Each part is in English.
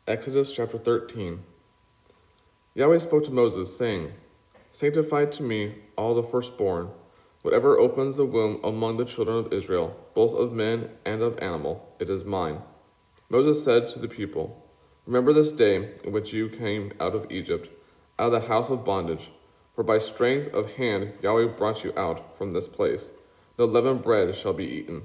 Exodus chapter 13. Yahweh spoke to Moses, saying, Sanctify to me all the firstborn, whatever opens the womb among the children of Israel, both of men and of animal, it is mine. Moses said to the people, Remember this day in which you came out of Egypt, out of the house of bondage, for by strength of hand Yahweh brought you out from this place. No leavened bread shall be eaten.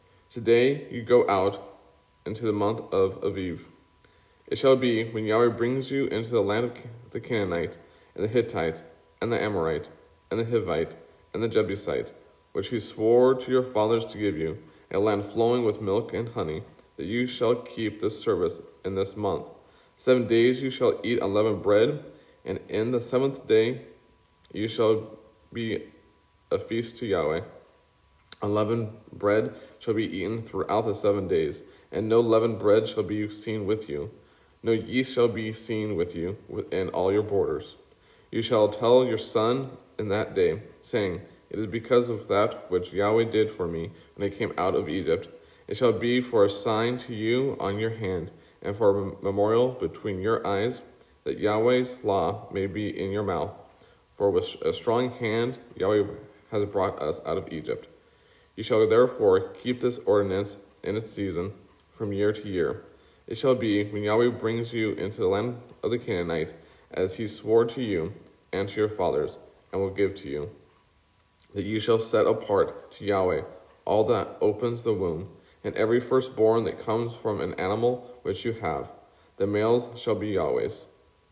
Today you go out into the month of Aviv. It shall be, when Yahweh brings you into the land of the Canaanite, and the Hittite, and the Amorite, and the Hivite, and the Jebusite, which he swore to your fathers to give you, a land flowing with milk and honey, that you shall keep this service in this month. 7 days you shall eat unleavened bread, and in the 7th day you shall be a feast to Yahweh. Unleavened bread shall be eaten throughout the 7 days, and no leavened bread shall be seen with you. No yeast shall be seen with you within all your borders. You shall tell your son in that day, saying, It is because of that which Yahweh did for me when I came out of Egypt. It shall be for a sign to you on your hand, and for a memorial between your eyes, that Yahweh's law may be in your mouth. For with a strong hand Yahweh has brought us out of Egypt. You shall therefore keep this ordinance in its season, from year to year. It shall be, when Yahweh brings you into the land of the Canaanite, as he swore to you and to your fathers, and will give to you, that you shall set apart to Yahweh all that opens the womb, and every firstborn that comes from an animal which you have. The males shall be Yahweh's.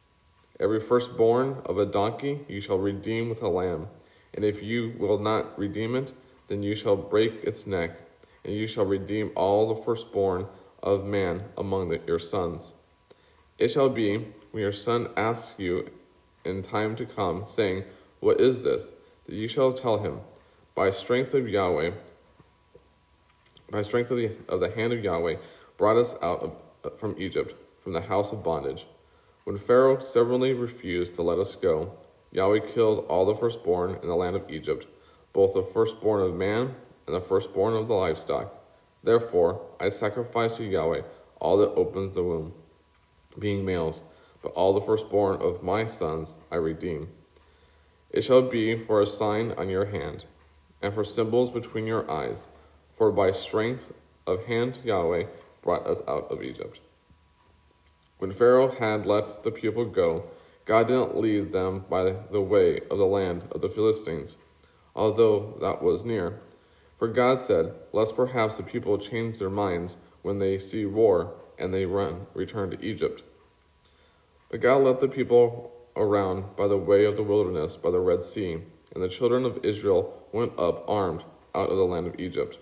Every firstborn of a donkey you shall redeem with a lamb, and if you will not redeem it, then you shall break its neck, and you shall redeem all the firstborn of man among your sons. It shall be, when your son asks you in time to come, saying, What is this? That you shall tell him, By strength of Yahweh, by strength of the hand of Yahweh, brought us out from Egypt, from the house of bondage. When Pharaoh stubbornly refused to let us go, Yahweh killed all the firstborn in the land of Egypt, both the firstborn of man and the firstborn of the livestock. Therefore I sacrifice to Yahweh all that opens the womb, being males, but all the firstborn of my sons I redeem. It shall be for a sign on your hand, and for symbols between your eyes, for by strength of hand Yahweh brought us out of Egypt. When Pharaoh had let the people go, God didn't lead them by the way of the land of the Philistines, although that was near. For God said, Lest perhaps the people change their minds when they see war, and they return to Egypt. But God led the people around by the way of the wilderness by the Red Sea, and the children of Israel went up armed out of the land of Egypt.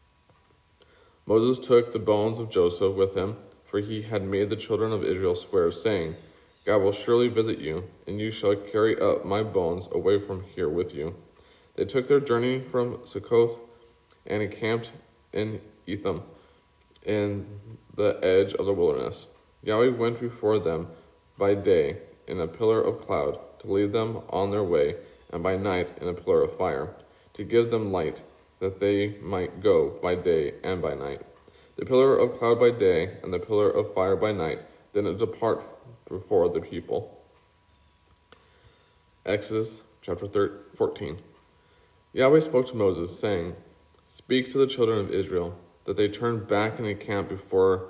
Moses took the bones of Joseph with him, for he had made the children of Israel swear, saying, God will surely visit you, and you shall carry up my bones away from here with you. They took their journey from Succoth and encamped in Etham, in the edge of the wilderness. Yahweh went before them by day in a pillar of cloud to lead them on their way, and by night in a pillar of fire to give them light, that they might go by day and by night. The pillar of cloud by day and the pillar of fire by night did not depart before the people. Exodus chapter 14. Yahweh spoke to Moses, saying, Speak to the children of Israel, that they turn back and encamp before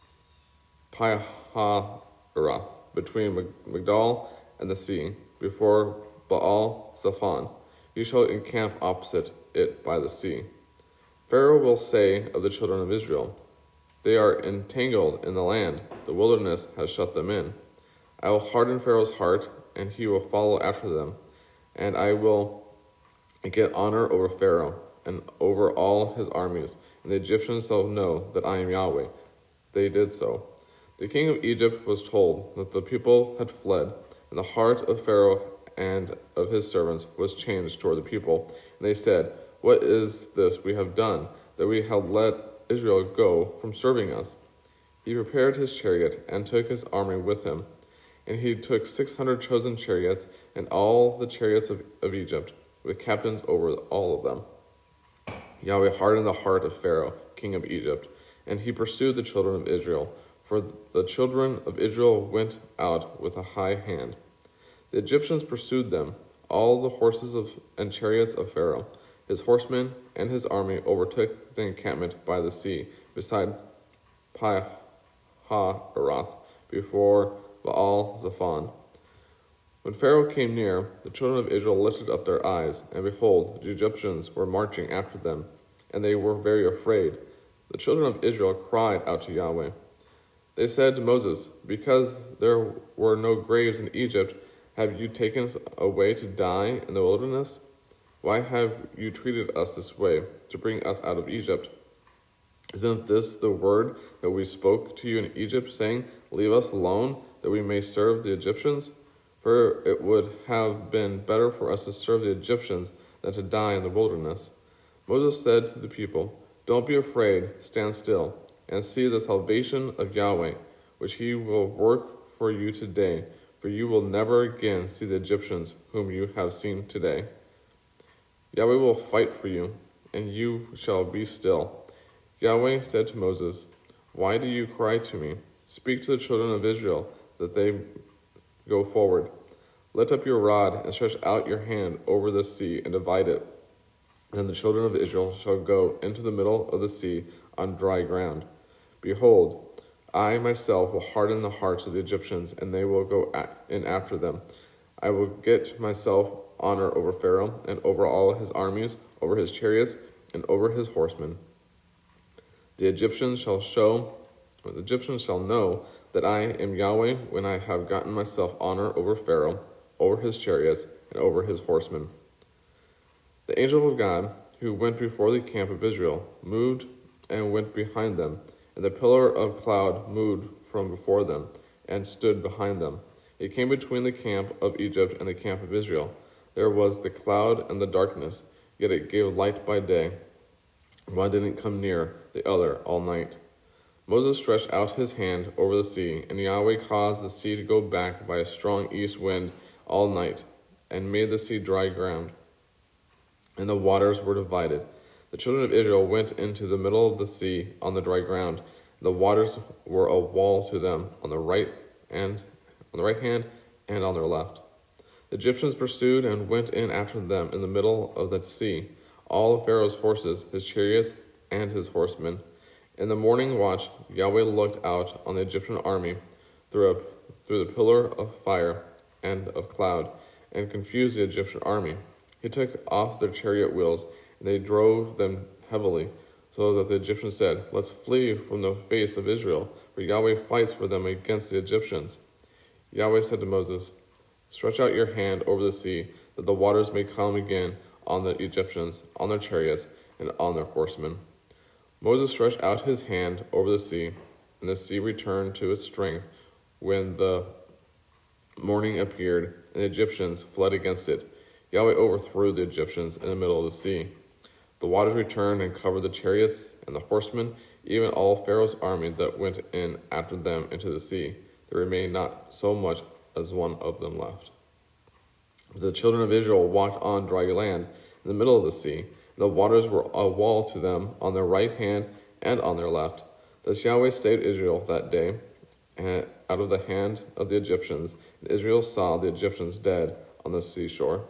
Pi-hahiroth, between Migdal and the sea, before Baal-Zephon. You shall encamp opposite it by the sea. Pharaoh will say of the children of Israel, They are entangled in the land, the wilderness has shut them in. I will harden Pharaoh's heart, and he will follow after them, and I will get honor over Pharaoh and over all his armies, and the Egyptians shall know that I am Yahweh. They did so. The king of Egypt was told that the people had fled, and the heart of Pharaoh and of his servants was changed toward the people. And they said, What is this we have done, that we have let Israel go from serving us? He prepared his chariot and took his army with him. And he took 600 chosen chariots and all the chariots of Egypt, with captains over all of them. Yahweh hardened the heart of Pharaoh, king of Egypt, and he pursued the children of Israel, for the children of Israel went out with a high hand. The Egyptians pursued them. All the horses and chariots of Pharaoh, his horsemen, and his army overtook the encampment by the sea, beside Pi-hahiroth, before Baal-zephon. When Pharaoh came near, the children of Israel lifted up their eyes, and behold, the Egyptians were marching after them, and they were very afraid. The children of Israel cried out to Yahweh. They said to Moses, "Because there were no graves in Egypt, have you taken us away to die in the wilderness? Why have you treated us this way, to bring us out of Egypt? Isn't this the word that we spoke to you in Egypt, saying, 'Leave us alone, that we may serve the Egyptians'? For it would have been better for us to serve the Egyptians than to die in the wilderness." Moses said to the people, "Don't be afraid, stand still, and see the salvation of Yahweh, which he will work for you today, for you will never again see the Egyptians whom you have seen today. Yahweh will fight for you, and you shall be still." Yahweh said to Moses, "Why do you cry to me? Speak to the children of Israel, that they go forward. Lift up your rod and stretch out your hand over the sea and divide it. Then the children of Israel shall go into the middle of the sea on dry ground. Behold, I myself will harden the hearts of the Egyptians, and they will go in after them. I will get myself honor over Pharaoh and over all his armies, over his chariots and over his horsemen. The Egyptians shall know that I am Yahweh when I have gotten myself honor over Pharaoh, over his chariots, and over his horsemen." The angel of God, who went before the camp of Israel, moved and went behind them, and the pillar of cloud moved from before them and stood behind them. It came between the camp of Egypt and the camp of Israel. There was the cloud and the darkness, yet it gave light by day. One didn't come near the other all night. Moses stretched out his hand over the sea, and Yahweh caused the sea to go back by a strong east wind all night, and made the sea dry ground, and the waters were divided. The children of Israel went into the middle of the sea on the dry ground. The waters were a wall to them on the right hand and on their left. The Egyptians pursued and went in after them in the middle of the sea, all of Pharaoh's horses, his chariots, and his horsemen. In the morning watch, Yahweh looked out on the Egyptian army through the pillar of fire and of cloud, and confused the Egyptian army. He took off their chariot wheels, and they drove them heavily, so that the Egyptians said, "Let's flee from the face of Israel, for Yahweh fights for them against the Egyptians." Yahweh said to Moses, "Stretch out your hand over the sea, that the waters may come again on the Egyptians, on their chariots, and on their horsemen." Moses stretched out his hand over the sea, and the sea returned to its strength when the morning appeared, and the Egyptians fled against it. Yahweh overthrew the Egyptians in the middle of the sea. The waters returned and covered the chariots and the horsemen, even all Pharaoh's army that went in after them into the sea. There remained not so much as one of them left. The children of Israel walked on dry land in the middle of the sea. The waters were a wall to them on their right hand and on their left. Thus Yahweh saved Israel that day out of the hand of the Egyptians, and Israel saw the Egyptians dead on the seashore.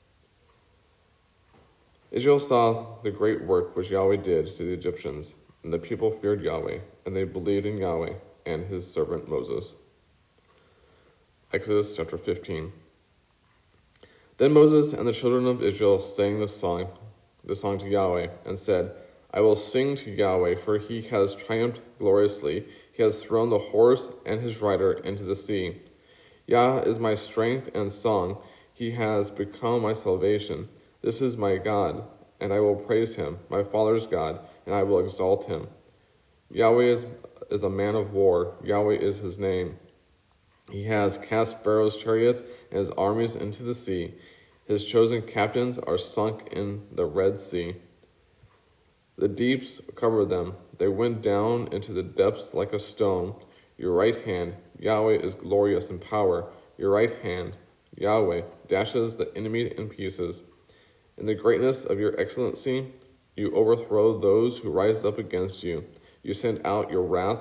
Israel saw the great work which Yahweh did to the Egyptians, and the people feared Yahweh, and they believed in Yahweh and his servant Moses. Exodus chapter 15. Then Moses and the children of Israel sang this song to Yahweh, and said, "I will sing to Yahweh, for he has triumphed gloriously. He has thrown the horse and his rider into the sea. Yah is my strength and song. He has become my salvation. This is my God, and I will praise him, my father's God, and I will exalt him. Yahweh is a man of war. Yahweh is his name. He has cast Pharaoh's chariots and his armies into the sea. His chosen captains are sunk in the Red Sea. The deeps covered them. They went down into the depths like a stone. Your right hand, Yahweh, is glorious in power. Your right hand, Yahweh, dashes the enemy in pieces. In the greatness of your excellency, you overthrow those who rise up against you. You send out your wrath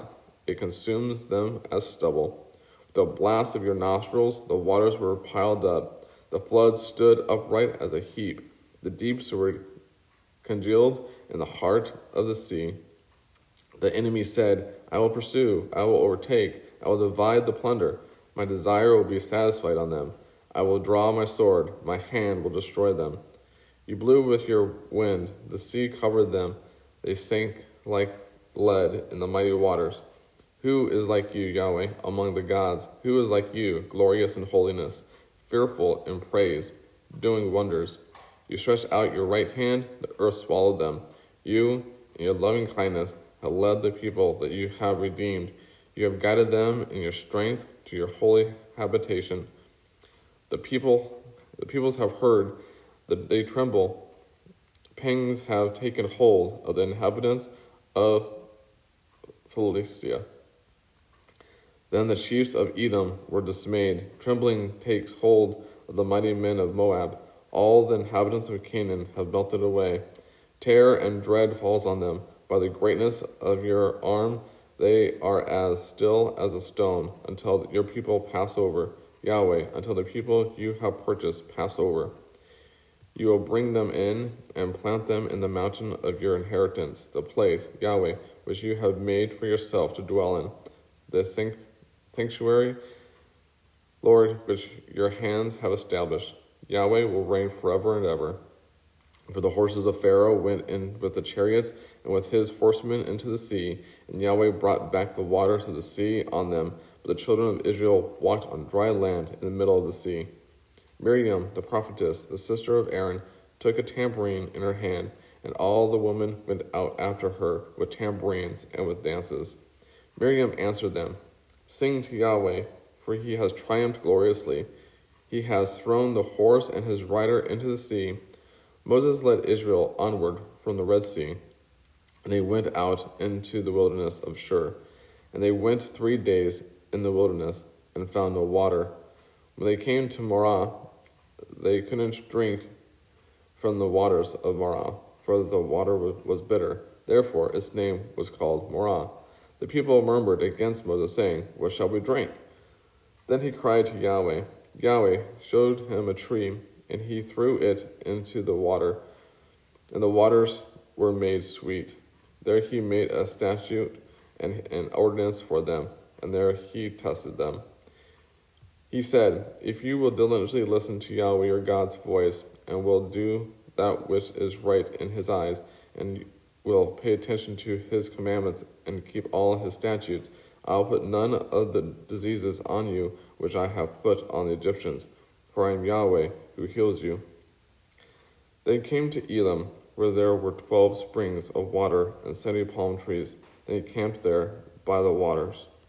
it consumes them as stubble. With the blast of your nostrils, the waters were piled up. The floods stood upright as a heap. The deeps were congealed in the heart of the sea. The enemy said, I will pursue, I will overtake, I will divide the plunder. My desire will be satisfied on them. I will draw my sword, my hand will destroy them. You blew with your wind, the sea covered them. They sank like lead in the mighty waters. Who is like you, Yahweh, among the gods? Who is like you, glorious in holiness, fearful in praise, doing wonders? You stretched out your right hand, the earth swallowed them. You, in your loving kindness, have led the people that you have redeemed. You have guided them in your strength to your holy habitation. The peoples have heard that they tremble. Pangs have taken hold of the inhabitants of Philistia. Then the chiefs of Edom were dismayed. Trembling takes hold of the mighty men of Moab. All the inhabitants of Canaan have melted away. Terror and dread falls on them. By the greatness of your arm, they are as still as a stone until your people pass over. Yahweh, until the people you have purchased pass over. You will bring them in and plant them in the mountain of your inheritance, the place, Yahweh, which you have made for yourself to dwell in, the sanctuary, Lord, which your hands have established. Yahweh will reign forever and ever. For the horses of Pharaoh went in with the chariots and with his horsemen into the sea, and Yahweh brought back the waters of the sea on them, but the children of Israel walked on dry land in the middle of the sea. Miriam, the prophetess, the sister of Aaron, took a tambourine in her hand, and all the women went out after her with tambourines and with dances. Miriam answered them, Sing to Yahweh, for he has triumphed gloriously. He has thrown the horse and his rider into the sea. Moses led Israel onward from the Red Sea, and they went out into the wilderness of Shur. And they went 3 days in the wilderness and found no water. When they came to Marah, they couldn't drink from the waters of Marah, for the water was bitter. Therefore its name was called Marah. The people murmured against Moses, saying, What shall we drink? Then he cried to Yahweh. Yahweh showed him a tree, and he threw it into the water, and the waters were made sweet. There he made a statute and an ordinance for them, and there he tested them. He said, If you will diligently listen to Yahweh your God's voice, and will do that which is right in his eyes, and will pay attention to his commandments and keep all his statutes, I will put none of the diseases on you which I have put on the Egyptians, for I am Yahweh who heals you. They came to Elim, where there were 12 springs of water and 70 palm trees. They camped there by the waters.